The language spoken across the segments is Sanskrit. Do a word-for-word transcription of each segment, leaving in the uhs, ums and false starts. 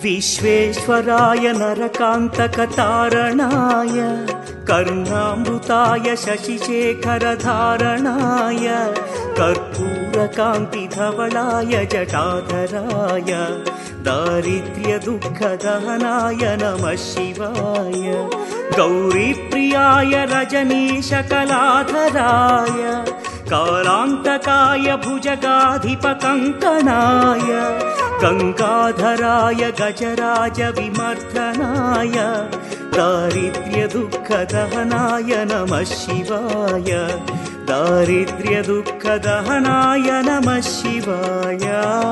विश्वेश्वराय नरकान्तकतारणाय कर्णामृताय शशिशेखरधारणाय कर्पूरकान्तिधवलाय जटाधराय दारिद्र्यदुःखदहनाय नमः शिवाय गौरीप्रियाय रजनीशकलाधराय कालान्तकाय भुजगाधिपकङ्कणाय गङ्गाधराय गजराजविमर्दनाय दारिद्र्यदुःखदहनाय नमः शिवाय दारिद्र्यदुःखदहनाय नमः शिवाय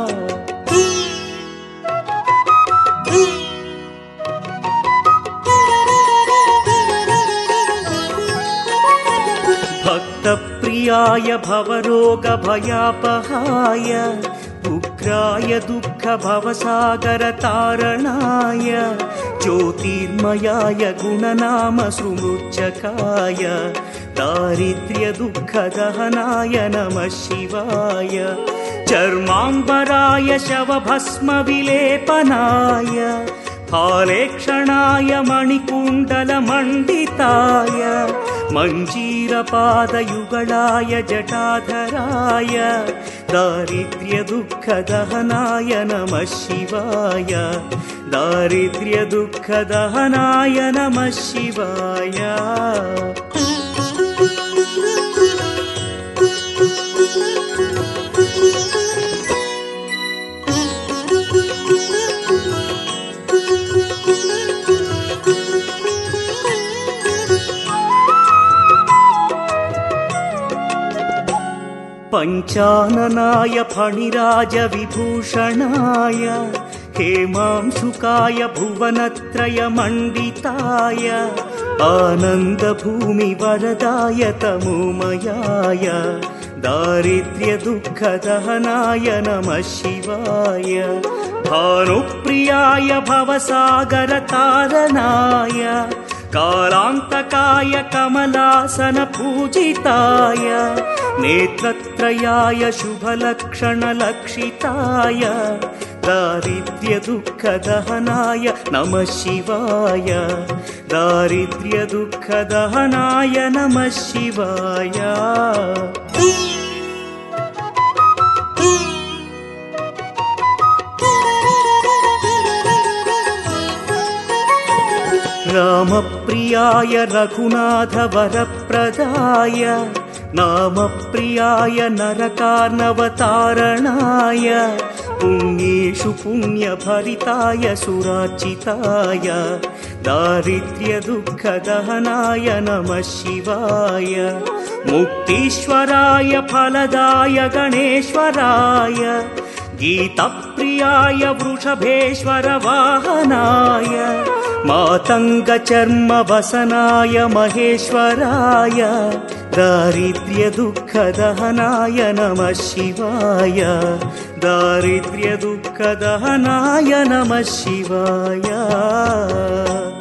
भक्तप्रियाय भवरोगभयापहाय उग्राय दुःखभवसागरतारणाय ज्योतिर्मयाय गुणनामसुमृच्छकाय दारिद्र्यदुःखदहनाय नमः शिवाय चर्माम्बराय शवभस्मविलेपनाय फालेक्षणाय मणिकुण्डलमण्डिताय मञ्जीरपादयुगलाय जटाधराय दारिद्र्यदुःखदहनाय नमः शिवाय दारिद्र्यदुःखदहनाय नमः शिवाय पञ्चाननाय फणिराजविभूषणाय हेमांशुकाय भुवनत्रयमण्डिताय आनन्दभूमिवरदाय तमोमयाय दारिद्र्यदुःखदहनाय नमः शिवाय भानुप्रियाय भवसागरतारणाय कालान्तकाय कमलासनपूजिताय नेत्रत्रयाय शुभलक्षणलक्षिताय दारिद्र्यदुःखदहनाय नमः शिवाय दारिद्र्यदुःखदहनाय नमः शिवाय रामप्रियाय रघुनाथवरप्रदाय नामप्रियाय नरकार्णवतारणाय पुण्येषु पुण्यभरिताय सुरार्चिताय दारिद्र्यदुःखदहनाय नमः शिवाय मुक्तीश्वराय फलदाय गणेश्वराय गीतप्रियाय वृषभेश्वर वाहनाय मातङ्गचर्मवसनाय महेश्वराय दारिद्र्यदुःखदहनाय नमः शिवाय दारिद्र्यदुःखदहनाय नमः शिवाय।